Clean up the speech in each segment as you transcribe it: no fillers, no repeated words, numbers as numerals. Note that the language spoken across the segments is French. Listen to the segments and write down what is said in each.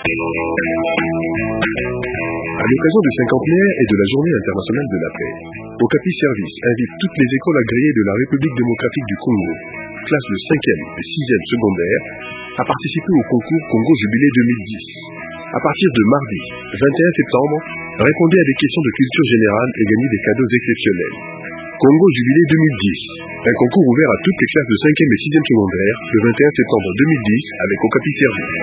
À l'occasion du cinquantenaire et de la Journée internationale de la paix, Okapi Service invite toutes les écoles agréées de la République démocratique du Congo, classes de 5e et 6e secondaire, à participer au concours Congo Jubilé 2010. À partir de mardi 21 septembre, répondez à des questions de culture générale et gagnez des cadeaux exceptionnels. Congo Jubilé 2010, un concours ouvert à toutes les classes de 5e et 6e secondaire le 21 septembre 2010 avec Okapi Service.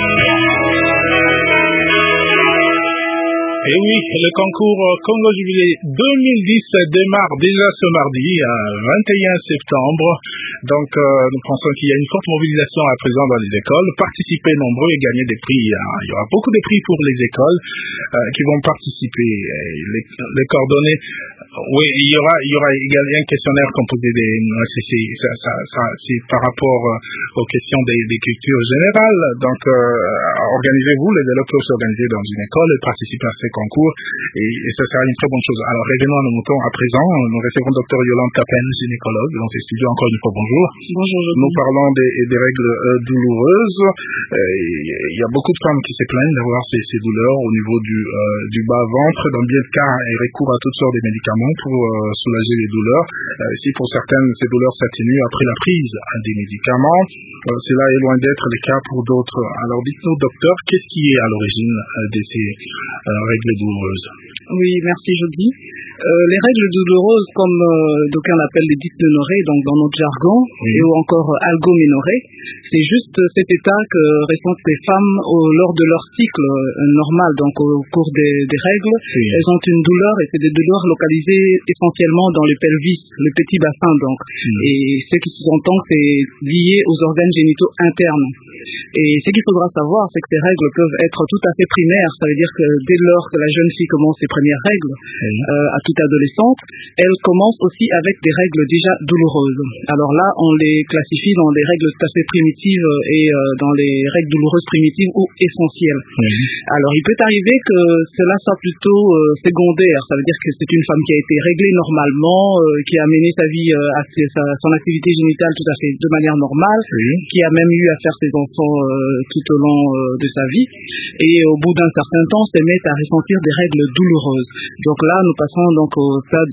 Et oui, le concours Congo Jubilé 2010 démarre déjà ce mardi, 21 septembre. Donc, nous pensons qu'il y a une forte mobilisation à présent dans les écoles. Participez nombreux et gagnez des prix. Il y aura beaucoup de prix pour les écoles qui vont participer. Les coordonnées, oui, il y aura également un questionnaire composé c'est par rapport aux questions des cultures générales. Donc, organisez-vous, les élèves peuvent s'organiser dans une école et participer à ces concours et ça sera une très bonne chose. Alors revenons à nos moutons à présent. Nous recevons Dr Yolande Capen, gynécologue, dans ces studios. Encore une fois, bonjour. Bonjour. Nous parlons des règles douloureuses. Il y a beaucoup de femmes qui se plaignent d'avoir ces douleurs au niveau du bas-ventre. Dans bien de cas, elles recourent à toutes sortes de médicaments pour soulager les douleurs. Si pour certaines, ces douleurs s'atténuent après la prise des médicaments, cela est loin d'être le cas pour d'autres. Alors dites-nous, docteur, qu'est-ce qui est à l'origine de ces règles douloureuses? Oui, merci Jody. Les règles douloureuses, comme d'aucuns l'appellent les dysménorrhées, donc dans notre jargon, ou encore algoménorrhées, c'est juste cet état que ressentent les femmes lors de leur cycle normal, donc au cours des règles. Elles ont une douleur et c'est des douleurs localisées essentiellement dans le pelvis, le petit bassin donc. Et ce qui s'entend, c'est lié aux organes génitaux internes. Et ce qu'il faudra savoir, c'est que ces règles peuvent être tout à fait primaires. Ça veut dire que dès lors que la jeune fille commence ses premières règles, à toute adolescente, elle commence aussi avec des règles déjà douloureuses. Alors là, on les classifie dans des règles tout à fait primitives et dans les règles douloureuses primitives ou essentielles. Alors il peut arriver que cela soit plutôt secondaire. Ça veut dire que c'est une femme qui a été réglée normalement, qui a mené sa vie, son activité génitale tout à fait de manière normale, qui a même eu à faire ses enfants tout au long de sa vie, et au bout d'un certain temps se met à ressentir des règles douloureuses. Donc là, nous passons donc au stade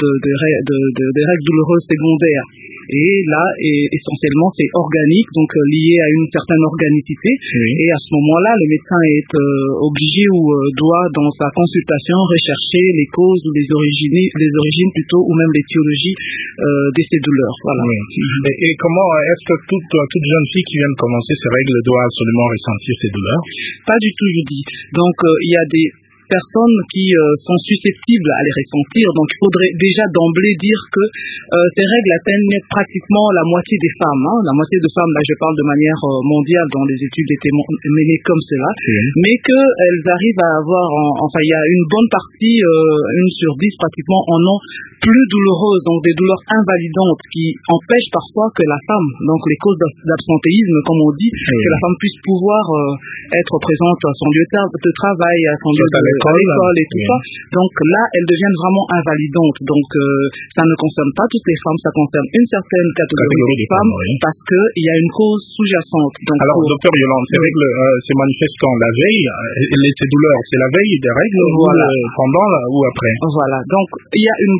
des règles douloureuses secondaires. Et là, essentiellement, c'est organique, donc lié à une certaine organicité. Et à ce moment-là, le médecin est obligé ou doit, dans sa consultation, rechercher les causes ou les origines plutôt, ou même l'étiologie de ces douleurs. Voilà. Et comment est-ce que toute jeune fille qui vient de commencer ces règles doit absolument ressentir ces douleurs? Pas du tout, je dis. Donc, il y a des personnes qui sont susceptibles à les ressentir. Donc il faudrait déjà d'emblée dire que ces règles atteignent pratiquement la moitié des femmes. La moitié de femmes, là je parle de manière mondiale, dont les études étaient menées comme cela, mais qu'elles arrivent à avoir, il y a une bonne partie, 1 sur 10 pratiquement, en ont plus douloureuses, donc des douleurs invalidantes qui empêchent parfois que la femme, donc les causes d'absentéisme, comme on dit, que la femme puisse pouvoir être présente à son lieu de travail, à son lieu de l'école et tout ça. Donc là, elles deviennent vraiment invalidantes. Donc ça ne concerne pas toutes les femmes, ça concerne une certaine catégorie de femmes parce qu'il y a une cause sous-jacente. Donc, alors, docteur Yolande, ces règles se manifestent quand la veille, ces douleurs, c'est la veille des règles pendant ou après? Voilà. Donc il y a une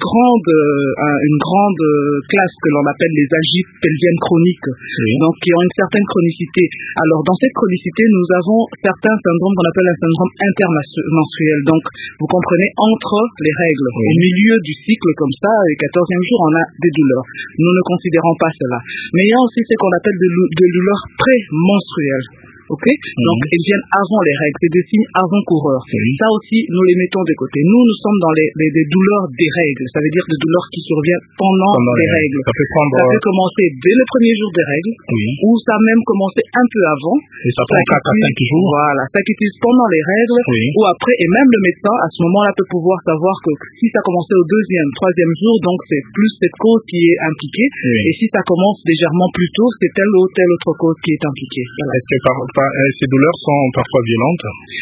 grande classe que l'on appelle les algites pelviennes chroniques, donc qui ont une certaine chronicité. Alors dans cette chronicité, nous avons certains syndromes qu'on appelle un syndrome intermenstruel. Donc vous comprenez, entre les règles, au milieu du cycle comme ça, le 14e jour, on a des douleurs. Nous ne considérons pas cela. Mais il y a aussi ce qu'on appelle des douleurs pré-menstruelles. Donc elles viennent avant les règles, c'est des signes avant-coureurs. Ça aussi, nous les mettons de côté. Nous sommes dans les douleurs des règles, ça veut dire des douleurs qui surviennent pendant les règles. Ça peut commencer dès le premier jour des règles, ou ça même commencer un peu avant. Et ça prend 4 à 5 jours. Voilà, ça s'utilise pendant les règles, ou après, et même le médecin, à ce moment-là, peut pouvoir savoir que si ça commençait au 2e, 3e jour, donc c'est plus cette cause qui est impliquée, et si ça commence légèrement plus tôt, c'est telle ou telle autre cause qui est impliquée. Voilà. Est-ce que ces douleurs sont parfois violentes?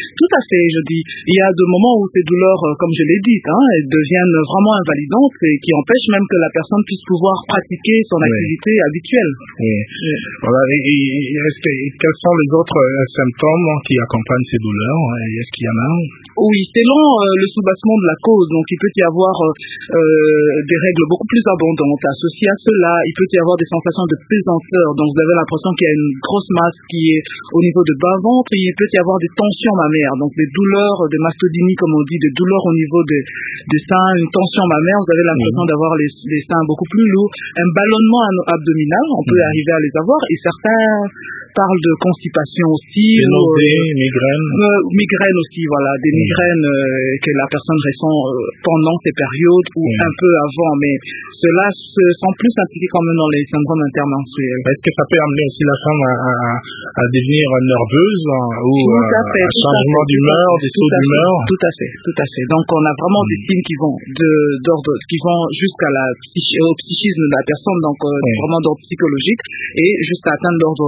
Tout à fait, je dis. Il y a des moments où ces douleurs, comme je l'ai dit, elles deviennent vraiment invalidantes et qui empêchent même que la personne puisse pouvoir pratiquer son activité habituelle. Oui. Voilà. Quels sont les autres symptômes qui accompagnent ces douleurs? Est-ce qu'il y en a? Oui, selon le soubassement de la cause, donc il peut y avoir des règles beaucoup plus abondantes. Associées à cela, il peut y avoir des sensations de pesanteur. Donc vous avez l'impression qu'il y a une grosse masse qui est au niveau de bas-ventre. Il peut y avoir des tensions mammaires, donc des douleurs, des mastodynies comme on dit, des douleurs au niveau des seins, une tension mammaire. Vous avez l'impression d'avoir les seins beaucoup plus lourds. Un ballonnement abdominal, on peut arriver à les avoir. Et certains parlent de constipation aussi. Des nausées, migraines. Migraines aussi, voilà. Des migraines que la personne ressent pendant ces périodes ou un peu avant. Mais ceux-là se sont plus impliqués quand même dans les syndromes intermenstruels. Est-ce que ça peut amener aussi la femme à devenir nerveuse ou un changement d'humeur, des sauts d'humeur? Tout à fait. Donc on a vraiment des signes qui vont jusqu'à au psychisme de la personne, donc vraiment d'ordre psychologique et jusqu'à atteindre l'ordre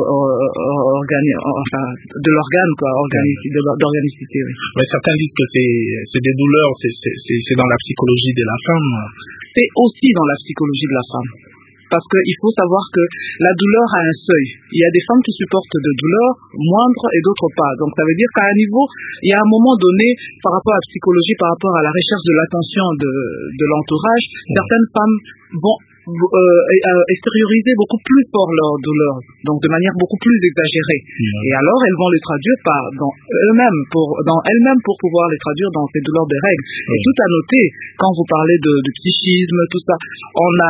d'organicité. Oui. Mais certains disent que c'est des douleurs, c'est dans la psychologie de la femme. C'est aussi dans la psychologie de la femme. Parce qu'il faut savoir que la douleur a un seuil. Il y a des femmes qui supportent de douleurs moindres et d'autres pas. Donc ça veut dire qu'à un niveau, il y a un moment donné, par rapport à la psychologie, par rapport à la recherche de l'attention de l'entourage, certaines femmes vont extérioriser beaucoup plus fort leur douleur, donc de manière beaucoup plus exagérée. Et alors elles vont les traduire dans elles-mêmes pour pouvoir les traduire dans ces douleurs des règles. Et tout à noter, quand vous parlez de psychisme, tout ça, on a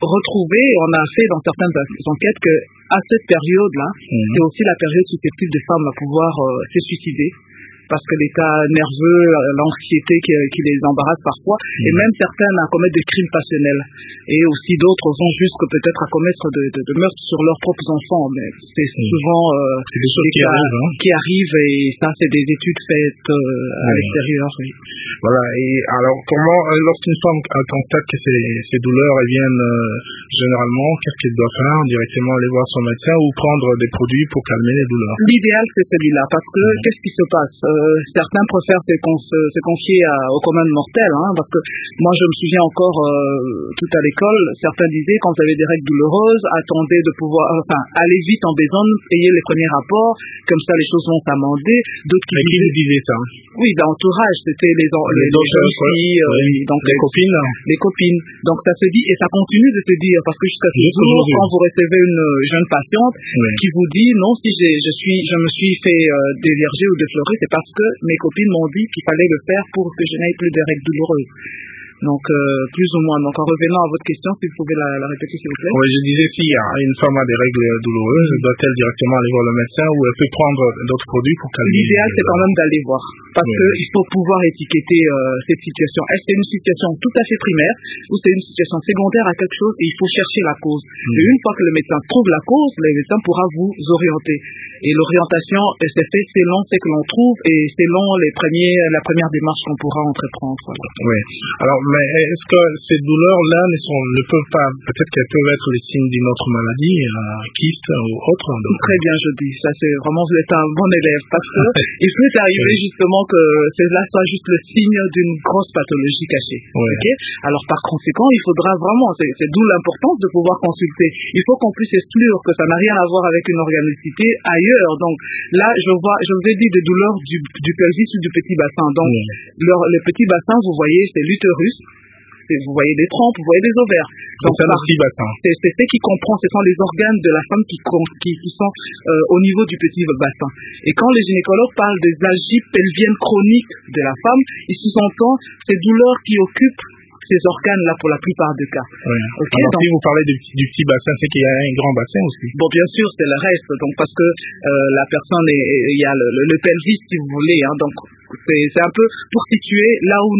fait dans certaines enquêtes que à cette période-là, c'est aussi la période susceptible des femmes à pouvoir se suicider. Parce que l'état nerveux, l'anxiété qui les embarrasse parfois, et même certaines à commettre des crimes passionnels. Et aussi d'autres vont jusque peut-être à commettre de meurtres sur leurs propres enfants. Mais c'est souvent c'est des choses qui arrivent, et ça c'est des études faites à l'extérieur. Oui. Voilà. Et alors comment, lorsqu'une femme constate que ces douleurs elles viennent généralement, qu'est-ce qu'elle doit faire? Directement aller voir son médecin ou prendre des produits pour calmer les douleurs? L'idéal c'est celui-là, parce que qu'est-ce qui se passe? Certains préfèrent se confier aux communs mortels, parce que moi je me souviens encore tout à l'école, certains disaient quand vous avez des règles douloureuses, attendez de pouvoir, allez vite en besogne, ayez les premiers rapports, comme ça les choses vont s'amender. D'autres qui disaient ça? Oui, l'entourage, c'était les jeunes filles, donc les copines. Les copines. Donc ça se dit et ça continue de se dire, parce que jusqu'à ce jour, quand vous recevez une jeune patiente qui vous dit non, si je me suis fait dévierger ou déflorer, c'est parce que mes copines m'ont dit qu'il fallait le faire pour que je n'aie plus de règles douloureuses. Donc, plus ou moins. Donc, en revenant à votre question, si vous pouvez la répéter, s'il vous plaît. Oui, je disais, si une femme a des règles douloureuses, doit-elle directement aller voir le médecin ou elle peut prendre d'autres produits pour calmer? L'idéal, c'est quand même d'aller voir. Parce qu'il faut pouvoir étiqueter cette situation. Est-ce que c'est une situation tout à fait primaire ou c'est une situation secondaire à quelque chose et il faut chercher la cause. Et une fois que le médecin trouve la cause, le médecin pourra vous orienter. Et l'orientation, c'est fait selon ce que l'on trouve et selon la première démarche qu'on pourra entreprendre. Voilà. Oui. Alors, mais est-ce que ces douleurs-là ne peuvent pas, peut-être qu'elles peuvent être les signes d'une autre maladie, kyste ou autre? Très bien, je dis. Ça, c'est vraiment, vous êtes un bon élève. Parce que il peut arriver justement que cela soit juste le signe d'une grosse pathologie cachée. Okay? Alors, par conséquent, il faudra vraiment, c'est d'où l'importance de pouvoir consulter. Il faut qu'on puisse exclure que ça n'a rien à voir avec une organicité ailleurs. Donc, là, je vous ai dit des douleurs du pelvis ou du petit bassin. Donc, le petit bassin, vous voyez, c'est l'utérus. Vous voyez des trompes, vous voyez des ovaires. Donc c'est un petit bassin. C'est ce qui comprend, ce sont les organes de la femme qui sont au niveau du petit bassin. Et quand les gynécologues parlent des algies pelviennes chroniques de la femme, ils sous-entendent ces douleurs qui occupent ces organes-là pour la plupart des cas. Okay, alors, si vous parlez du petit bassin, c'est qu'il y a un grand bassin aussi. Bon, bien sûr, c'est le reste. Donc, parce que la personne, il y a le pelvis, si vous voulez. Donc, c'est un peu pour situer là où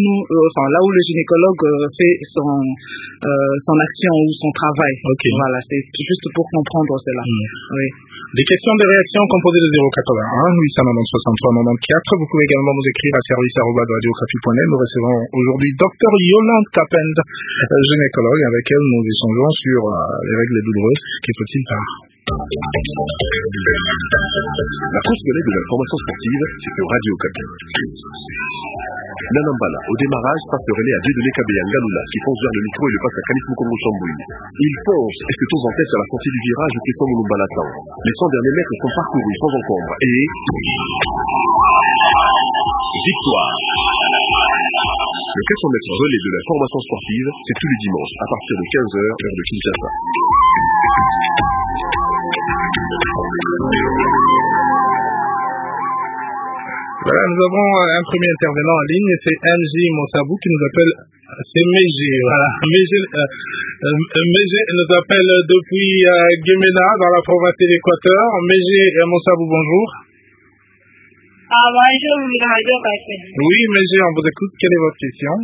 le gynécologue fait son action ou son travail. Voilà, c'est juste pour comprendre cela. Oui. Des questions, des réactions composées de 081 890 63 94. Vous pouvez également nous écrire à service@radiocapi.net. Nous recevons aujourd'hui Dr Yolande Tapend, gynécologue. Avec elle, nous échangeons sur les règles douloureuses. Que faut-il faire? La fausse monnaie de l'information sportive, c'est sur Radio Okapi. Nanambala, au démarrage, passe le relais à Dieudonné Kabé Ngaloula, qui fonce vers le micro et le passe à Khalif Mukongo Chamboui. Il fonce, et se tourne en tête à la sortie du virage où Kesson Mouloumbala attend. Les 100 derniers mètres sont parcourus sans encombre et... victoire! Le 400 mètres relais de l'information sportive, c'est tous les dimanches, à partir de 15h, heure de Kinshasa. Voilà, nous avons un premier intervenant en ligne, c'est MJ Monsabou qui nous appelle, c'est Mégé, voilà. Mégé nous appelle depuis Guémena, dans la province de l'Équateur. Mégé Monsabou, bonjour. Bonjour, Radio Okapi. Oui, Mégé, on vous écoute. Quelle est votre question?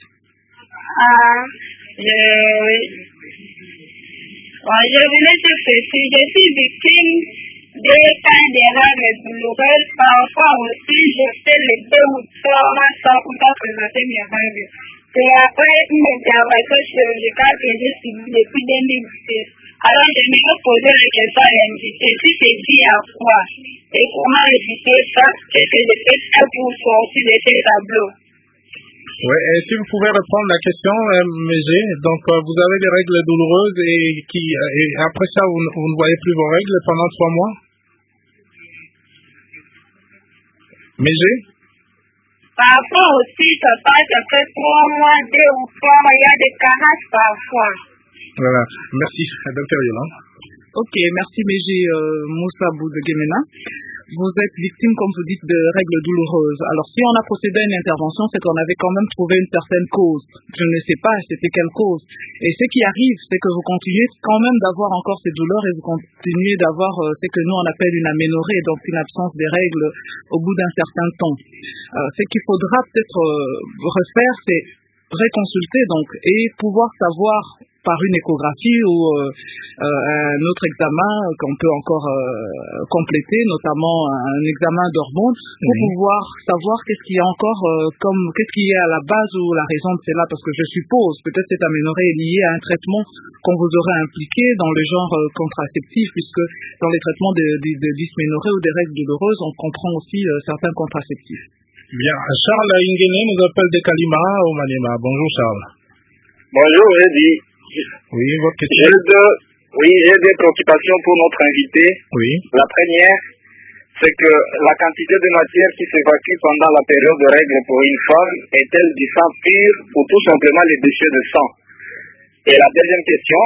Je voulais te ceci. Je suis victime des cas d'erreurs douloureuses. Parfois aussi, je fais les 2 ou 3 mois sans pouvoir présenter mes règles. C'est après une intervention chirurgicale que j'ai subie depuis 2010. Alors, je me poser la question à l'invité. Si c'est dû à quoi? Et comment éviter ça? Qu'est-ce que je fais pour sortir de ces tableaux? Oui, et si vous pouvez reprendre la question, Mégé. Donc, vous avez des règles douloureuses et après ça, vous ne voyez plus vos règles pendant 3 mois? Mégé? Parfois aussi, ça passe après 3 mois, 2 ou 3 mois, il y a des carences parfois. Voilà, merci, Dr. Yolande. Ok, merci Mégé Moussabou de Guémena. Vous êtes victime, comme vous dites, de règles douloureuses. Alors, si on a procédé à une intervention, c'est qu'on avait quand même trouvé une certaine cause. Je ne sais pas c'était quelle cause. Et ce qui arrive, c'est que vous continuez quand même d'avoir encore ces douleurs et vous continuez d'avoir ce que nous on appelle une aménorrhée, donc une absence des règles au bout d'un certain temps. Ce qu'il faudra peut-être refaire, c'est réconsulter donc et pouvoir savoir par une échographie ou un autre examen qu'on peut encore compléter, notamment un examen d'hormones, pour pouvoir savoir qu'est-ce qu'il y a encore qu'est-ce qui est à la base ou la raison de cela, parce que je suppose peut-être cette aménorrhée est liée à un traitement qu'on vous aurait impliqué dans le genre contraceptif, puisque dans les traitements de dysménorrhée ou des règles douloureuses, on comprend aussi certains contraceptifs. Bien, Charles Ingene nous appelle de Kalima au Maniema. Bonjour Charles. Bonjour Eddy. Oui, votre question. J'ai des préoccupations pour notre invité. Oui. La première, c'est que la quantité de matière qui s'évacue pendant la période de règles pour une femme est-elle du sang pur ou tout simplement les déchets de sang? Et la deuxième question.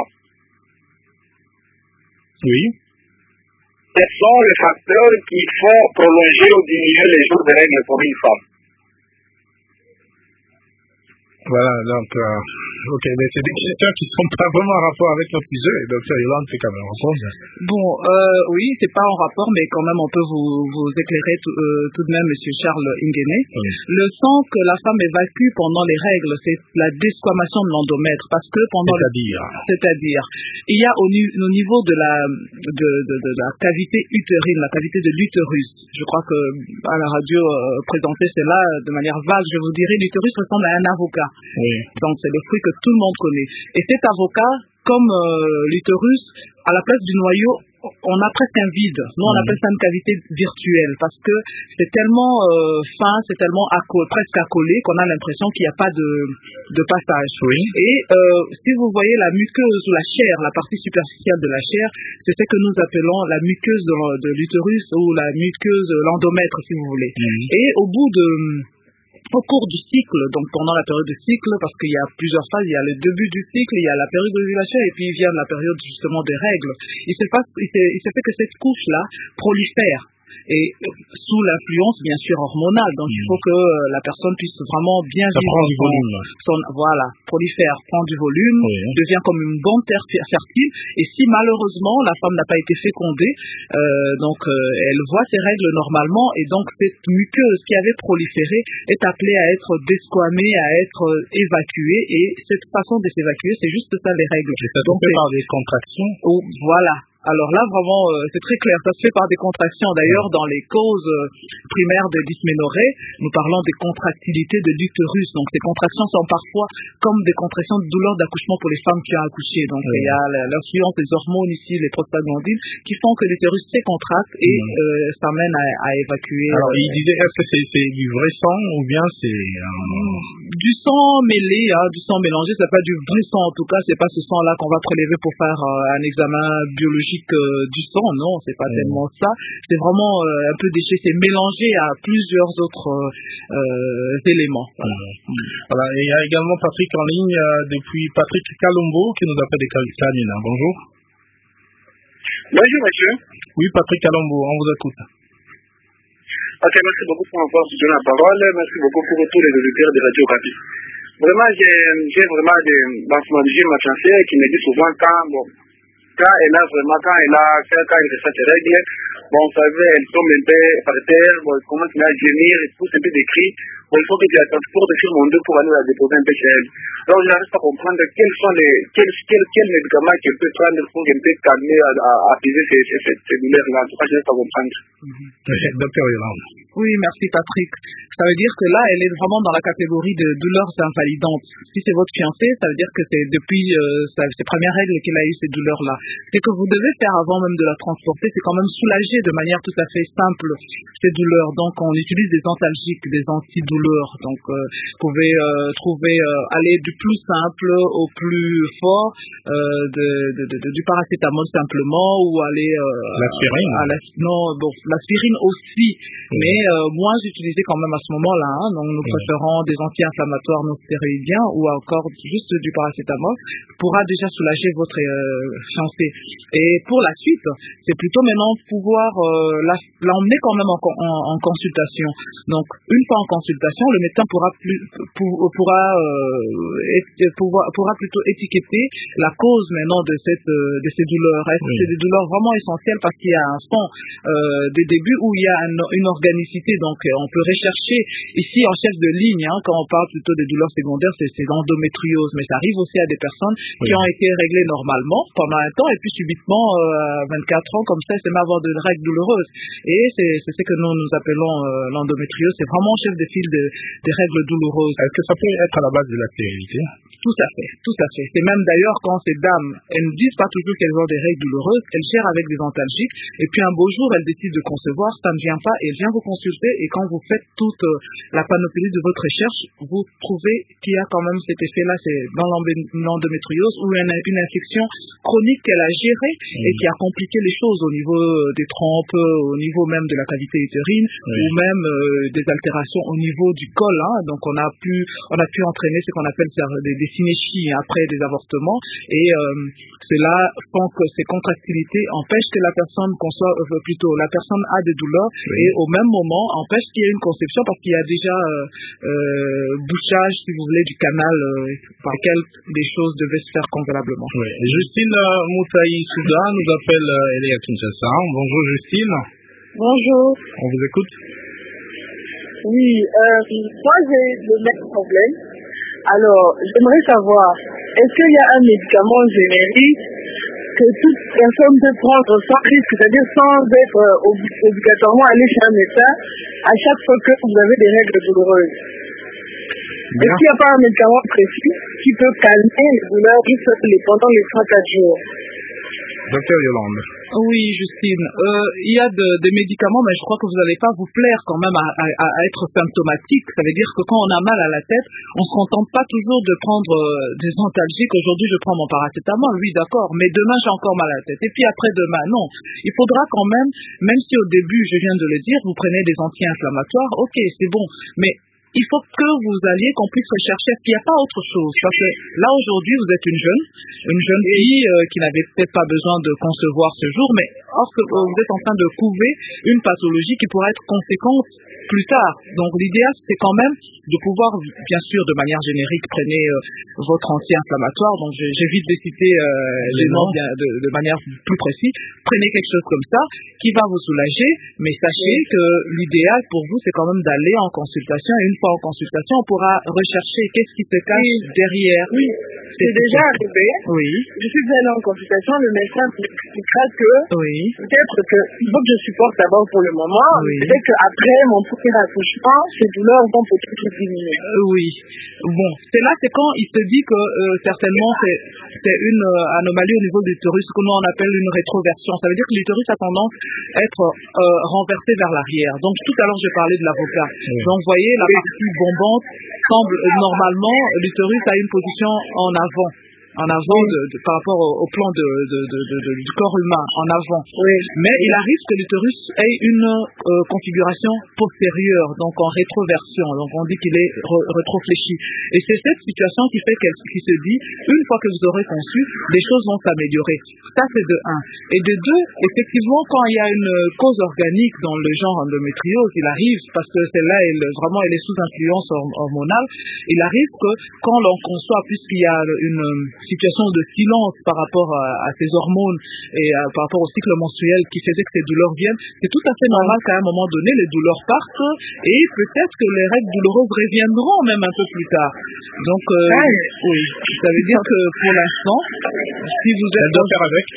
Oui. Quels sont les facteurs qui font prolonger ou diminuer les jours de règles pour une femme? Voilà, donc, ok, mais c'est des questions qui ne sont pas vraiment en rapport avec notre sujet, et Dr. Yolande peut quand même répondre. Bon, oui, c'est pas en rapport, mais quand même on peut vous éclairer tout de même, Monsieur Charles Ingene. Oui. Le sang que la femme évacue pendant les règles, c'est la desquamation de l'endomètre, parce que pendant c'est-à-dire, il y a au niveau de la cavité utérine, la cavité de l'utérus. Je crois que à la radio présenter cela de manière vague, je vous dirais, l'utérus ressemble à un avocat. Oui. Donc c'est le fruit que tout le monde connaît. Et cet avocat, comme l'utérus, à la place du noyau, on a presque un vide. Nous, on appelle ça une cavité virtuelle parce que c'est tellement fin, c'est tellement presque accolé qu'on a l'impression qu'il n'y a pas de passage. Oui. Et si vous voyez la muqueuse ou la chair, la partie superficielle de la chair, c'est ce que nous appelons la muqueuse de l'utérus ou la muqueuse, l'endomètre, si vous voulez. Et au cours du cycle, donc pendant la période du cycle, parce qu'il y a plusieurs phases, il y a le début du cycle, il y a la période d'ovulation et puis il vient la période justement des règles. Il se fait que cette couche-là prolifère. Et sous l'influence, bien sûr, hormonale. Donc, il faut que la personne puisse vraiment bien vivre. Ça prend du volume. Voilà, prolifère, prend du volume, devient comme une bombe fertile. Et si malheureusement, la femme n'a pas été fécondée, elle voit ses règles normalement. Et donc, cette muqueuse qui avait proliféré est appelée à être desquamée, à être évacuée. Et cette façon de s'évacuer, c'est juste ça, les règles. Et ça se fait par des contractions. Voilà. Alors là, vraiment, c'est très clair. Ça se fait par des contractions. D'ailleurs, dans les causes primaires de dysménorrhée, nous parlons des contractilités de l'utérus. Donc, ces contractions sont parfois comme des contractions de douleur d'accouchement pour les femmes qui ont accouché. Donc, il y a l'influence des hormones ici, les prostaglandines, qui font que l'utérus se contracte et ça mène à évacuer. Alors, il disait, est-ce que c'est du vrai sang ou bien c'est... Du sang mêlé, du sang mélangé, c'est pas du vrai sang en tout cas, c'est pas ce sang-là qu'on va prélever pour faire un examen biologique du sang, non, c'est pas tellement ça. C'est vraiment un peu déchet, c'est mélangé à plusieurs autres éléments. Voilà, et il y a également Patrick en ligne depuis Patrick Kalombo qui nous appelle des Canina. Bonjour. Bonjour monsieur. Oui, Patrick Kalombo, on vous écoute. Ok, merci beaucoup pour m'avoir donné la parole. Merci beaucoup pour tous les auditeurs de Radio Okapi. Vraiment, j'ai vraiment dans ce moment, j'ai ma fiancée qui me dit souvent quand elle reçoit ses règles, bon, vous savez, elle tombe un peu par terre, bon, elle commence à gémir, elle pousse un peu des cris. Bon, il faut que tu attends pour décrire mon dos pour aller la déposer un peu chez elle. Donc, je n'arrive pas à comprendre quels médicaments qu'elle peut prendre pour un peu calmer, apaiser ces douleurs-là. En tout cas, je n'arrive pas à comprendre. Docteur Yolande. Oui, merci Patrick. Ça veut dire que là, elle est vraiment dans la catégorie de douleurs invalidantes. Si c'est votre fiancé, ça veut dire que c'est depuis ses premières règles qu'elle a eu ces douleurs-là. Ce que vous devez faire avant même de la transporter, c'est quand même soulager de manière tout à fait simple ces douleurs. Donc, on utilise des antalgiques, des antidouleurs. Donc, vous pouvez aller du plus simple au plus fort, du paracétamol simplement, ou aller l'aspirine. L'aspirine aussi, mais moins utilisé quand même à ce moment-là. Donc, nous préférons des anti-inflammatoires non stéroïdiens ou encore juste du paracétamol pourra déjà soulager votre fiancé. Et pour la suite, c'est plutôt maintenant pouvoir l'emmener quand même en consultation. Donc, une fois en consultation, le médecin pourra plutôt étiqueter la cause maintenant de ces douleurs. Est-ce que c'est des douleurs vraiment essentielles parce qu'il y a un fond des débuts où il y a une organicité. Donc, on peut rechercher ici en chef de ligne, quand on parle plutôt des douleurs secondaires, c'est l'endométriose. Mais ça arrive aussi à des personnes qui ont été réglées normalement pendant un temps et puis subitement, 24 ans, comme ça, elles s'aiment avoir de règles douloureuses. Et c'est ce que nous appelons l'endométriose. C'est vraiment chef de file des règles douloureuses. Est-ce que ça peut être à la base de la stérilité? Tout à fait. C'est même d'ailleurs quand ces dames, elles ne disent pas toujours qu'elles ont des règles douloureuses, elles gèrent avec des antalgiques, et puis un beau jour, elles décident de concevoir, ça ne vient pas, et elle vient vous consulter, et quand vous faites toute la panoplie de votre recherche, vous trouvez qu'il y a quand même cet effet-là, c'est dans l'endométriose, ou une infection chronique qu'elle a gérée, et qui a compliqué les choses au niveau des trompes, au niveau même de la cavité utérine, ou même des altérations au niveau du col, donc on a pu entraîner ce qu'on appelle des synéchies après des avortements, et cela fait que ces contractilités empêchent que la personne la personne a des douleurs, et au même moment empêche qu'il y ait une conception parce qu'il y a déjà bouchage, si vous voulez, du canal par lequel des choses devaient se faire convenablement. Justine Moutaï Souda nous appelle elle est à Kinshasa. Bonjour Justine. Bonjour. On vous écoute. Oui, moi j'ai le même problème. Alors, j'aimerais savoir, est-ce qu'il y a un médicament générique que toute personne peut prendre sans risque, c'est-à-dire sans être obligatoirement aller chez un médecin à chaque fois que vous avez des règles douloureuses? Est-ce qu'il n'y a pas un médicament précis qui peut calmer les douleurs pendant les 3-4 jours? Docteur Yolande. Oui, Justine. Il y a des médicaments, mais je crois que vous n'allez pas vous plaire quand même à être symptomatique. Ça veut dire que quand on a mal à la tête, on se contente pas toujours de prendre des antalgiques. Aujourd'hui, je prends mon paracétamol, oui, d'accord, mais demain, j'ai encore mal à la tête. Et puis après-demain, non. Il faudra quand même si au début, je viens de le dire, vous prenez des anti-inflammatoires, ok, c'est bon, mais il faut que qu'on puisse rechercher est-ce qu'il n'y a pas autre chose. Parce que là, aujourd'hui, vous êtes une jeune fille qui n'avait peut-être pas besoin de concevoir ce jour, mais or que vous êtes en train de couver une pathologie qui pourrait être conséquente plus tard. Donc l'idéal, c'est quand même de pouvoir, bien sûr, de manière générique, prenez votre anti-inflammatoire. Donc j'évite de citer les noms de manière plus précise. Prenez quelque chose comme ça qui va vous soulager, mais sachez que l'idéal pour vous, c'est quand même d'aller en consultation. Et une fois en consultation, on pourra rechercher qu'est-ce qui se cache derrière. Oui, c'est déjà arrivé. Oui. Je suis allée en consultation, le médecin m'expliquera que peut-être qu'il faut que je supporte d'abord pour le moment, peut-être qu'après mon premier accouchement, ces douleurs vont peut-être diminuer. Oui. Bon, c'est quand il se dit que certainement c'est une anomalie au niveau de l'utérus, ce que nous on appelle une rétroversion. Ça veut dire que l'utérus a tendance à être renversé vers l'arrière. Donc tout à l'heure je parlais de l'avocat. Donc vous voyez, la partie bombante semble normalement, l'utérus a une position en avant par rapport au plan du corps humain, en avant. Mais il arrive que l'utérus ait une configuration postérieure, donc en rétroversion. Donc on dit qu'il est rétrofléchi. Et c'est cette situation qui fait qu'il se dit, une fois que vous aurez conçu, les choses vont s'améliorer. Ça c'est de 1. Et de 2, effectivement, quand il y a une cause organique dans le genre endométriose, il arrive, parce que celle-là, elle est sous influence hormonale, il arrive que quand l'on conçoit, puisqu'il y a une situation de silence par rapport à ces hormones et par rapport au cycle menstruel qui faisait que ces douleurs viennent, c'est tout à fait normal qu'à un moment donné, les douleurs partent et peut-être que les règles douloureuses reviendront même un peu plus tard. Donc, oui, ça veut dire que pour l'instant, si vous êtes... Elle doit faire avec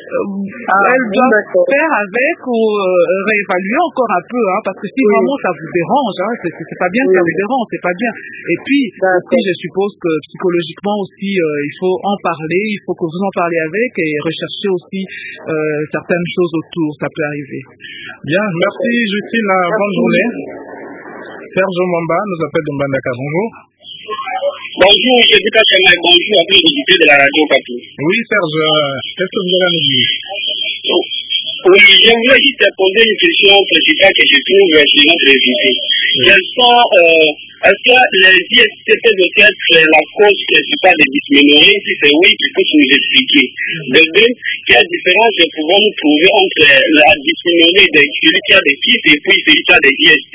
elle doit faire avec ou réévaluer encore un peu, parce que si vraiment ça vous dérange, c'est pas bien que ça vous dérange, c'est pas bien. Et puis, aussi, je suppose que psychologiquement aussi, il faut en parler, il faut que vous en parliez avec et rechercher aussi certaines choses autour, ça peut arriver. Bien, merci Justine, bonne journée. Serge Mamba nous appelle de Mbandaka, bonjour. Bonjour, je dis pas seulement bonjour à tous les auditeurs de la radio Patou. Oui Serge, qu'est-ce que vous avez à nous dire? Oui, je voulais juste poser une question principale que je trouve sur notre invité. Quels sont, est-ce que les IST doivent être la cause principale des dysménorrhées? Si c'est oui, tu peux nous expliquer. De deux, quelle différence pouvons-nous trouver entre la dysménorrhée de celui qui a des kystes et puis celui qui a des IST?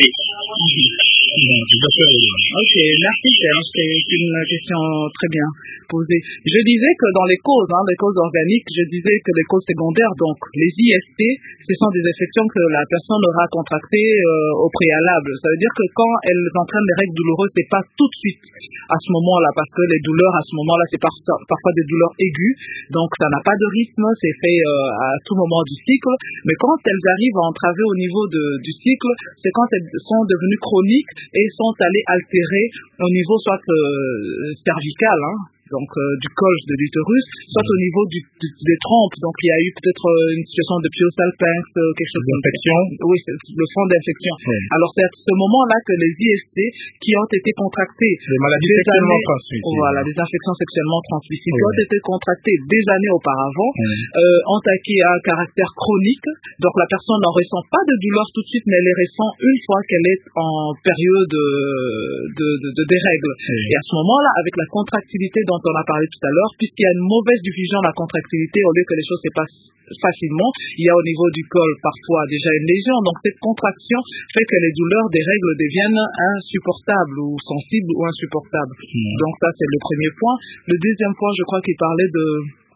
Ok, merci Serge, c'est une question très bien posée. Je disais que dans les causes organiques, je disais que les causes secondaires, donc les IST, ce sont des infections que la personne aura contractées au préalable. Ça veut dire que quand elles entraînent des règles douloureuses, c'est pas tout de suite à ce moment-là, parce que les douleurs à ce moment-là, c'est parfois des douleurs aiguës, donc ça n'a pas de rythme, c'est fait à tout moment du cycle. Mais quand elles arrivent à entraver au niveau du cycle, c'est quand elles sont devenues chroniques et sont allées altérer au niveau soit cervical, donc du col de l'utérus, soit au niveau des trompes. Donc il y a eu peut-être une situation de pyosalpinx, quelque chose d'infection. Oui, c'est le fond d'infection. Alors c'est à ce moment-là que les IST qui ont été contractés, les maladies sexuellement transmissibles, voilà, les infections sexuellement transmissibles qui ont été contractées des années auparavant, ont acquis un caractère chronique. Donc la personne n'en ressent pas de douleur tout de suite, mais elle les ressent une fois qu'elle est en période des règles. Et à ce moment-là, avec la contractilité dont on a parlé tout à l'heure, puisqu'il y a une mauvaise diffusion de la contractilité, au lieu que les choses se passent facilement, il y a au niveau du col parfois déjà une lésion. Donc cette contraction fait que les douleurs des règles deviennent insupportables ou sensibles ou insupportables. Donc ça c'est le premier point. Le deuxième point, je crois qu'il parlait de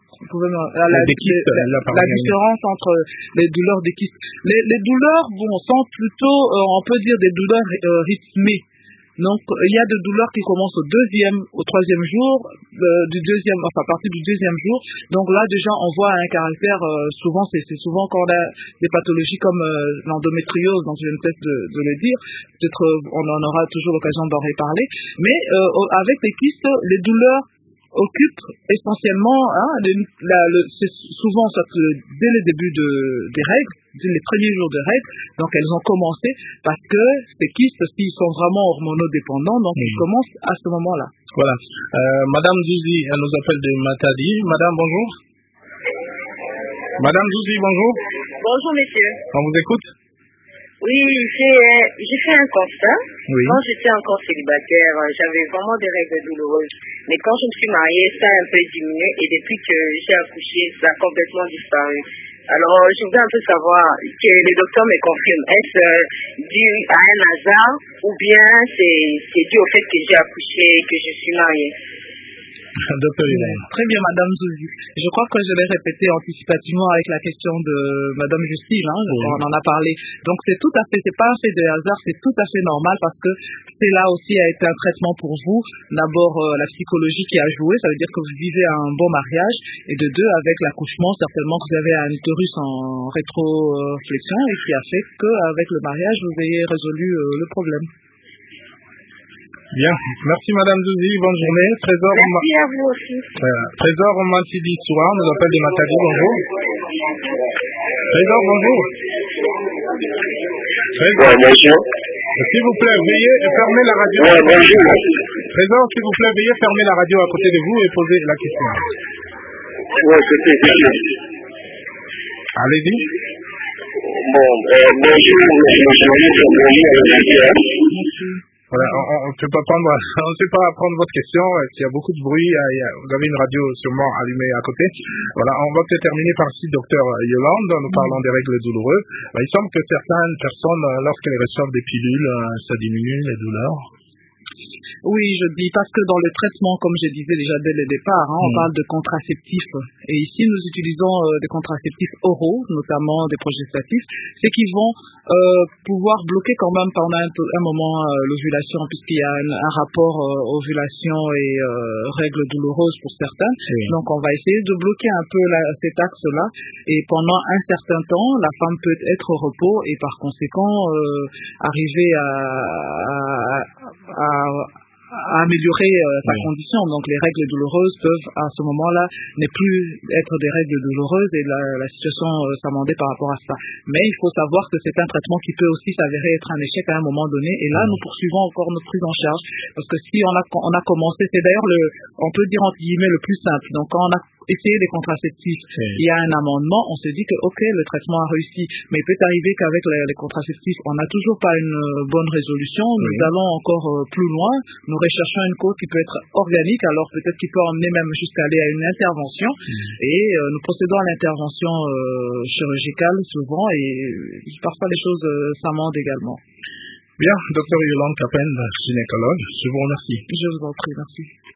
la différence entre les douleurs des kystes. Les douleurs sont plutôt, on peut dire, des douleurs rythmées. Donc, il y a des douleurs qui commencent au troisième jour, à partir du deuxième jour. Donc là, déjà, on voit un caractère, c'est souvent quand on a des pathologies comme l'endométriose, donc je ne cesse de le dire. Peut-être, on en aura toujours l'occasion d'en reparler. Mais, avec les kystes, les douleurs occupent essentiellement, c'est souvent dès le début des règles, dès les premiers jours de règles, donc elles ont commencé parce que ces kystes, s'ils sont vraiment hormonodépendants, donc ils commencent à ce moment-là. Voilà. Madame Douzi, elle nous appelle de Matadi. Madame, bonjour. Madame Douzi, bonjour. Bonjour, messieurs. On vous écoute? Oui, j'ai fait un constat. Oui. Quand j'étais encore célibataire, j'avais vraiment des règles douloureuses. Mais quand je me suis mariée, ça a un peu diminué et depuis que j'ai accouché, ça a complètement disparu. Alors, je voudrais un peu savoir que les docteurs me confirment. Est-ce dû à un hasard ou bien c'est dû au fait que j'ai accouché et que je suis mariée? Docteur Hélène. Très bien, Madame Zouzi. Je crois que je l'ai répété anticipativement avec la question de Madame Justine, on en a parlé. Donc c'est pas un fait de hasard, c'est tout à fait normal parce que c'est là aussi a été un traitement pour vous. D'abord, la psychologie qui a joué, ça veut dire que vous vivez un bon mariage. Et de deux, avec l'accouchement, certainement que vous avez un utérus en rétroflexion et qui a fait qu'avec le mariage, vous ayez résolu le problème. Bien, merci Madame Zouzi, bonne journée. Trésor, merci à vous aussi. Trésor Mantidi Soir nous appelle de Matadi, bonjour. Trésor, bonjour. Trésor, bonjour. S'il vous plaît, veuillez fermer la radio. Bonjour. Trésor, s'il vous plaît, veuillez fermer la radio à côté de vous et poser la question. Allez-y. Bonjour. Voilà, on ne sait pas prendre votre question. S'il y a beaucoup de bruit, vous avez une radio sûrement allumée à côté. Voilà, on va peut-être terminer par ici, docteur Yolande, nous parlons des règles douloureuses. Il semble que certaines personnes, lorsqu'elles reçoivent des pilules, ça diminue les douleurs. Oui, je dis parce que dans le traitement, comme je disais déjà dès le départ, on parle de contraceptifs. Et ici, nous utilisons des contraceptifs oraux, notamment des progestatifs, c'est qui vont pouvoir bloquer quand même pendant un moment l'ovulation, puisqu'il y a un rapport ovulation et règles douloureuses pour certains. Oui. Donc, on va essayer de bloquer un peu cet axe-là. Et pendant un certain temps, la femme peut être au repos et par conséquent arriver à améliorer sa condition. Donc les règles douloureuses peuvent à ce moment-là ne plus être des règles douloureuses et la situation s'amender par rapport à ça. Mais il faut savoir que c'est un traitement qui peut aussi s'avérer être un échec à un moment donné et là nous poursuivons encore notre prise en charge parce que si on a commencé, c'est d'ailleurs on peut dire entre guillemets le plus simple. Donc quand on a essayé des contraceptifs, il y a un amendement, on se dit que ok, le traitement a réussi, mais il peut arriver qu'avec les contraceptifs, on n'a toujours pas une bonne résolution, nous allons encore plus loin, nous recherchons une cause qui peut être organique, alors peut-être qu'il peut emmener même jusqu'à aller à une intervention, et nous procédons à l'intervention chirurgicale souvent, et parfois les choses s'amendent également. Bien, docteur Yolande Capen, gynécologue, je vous remercie. Je vous en prie, merci.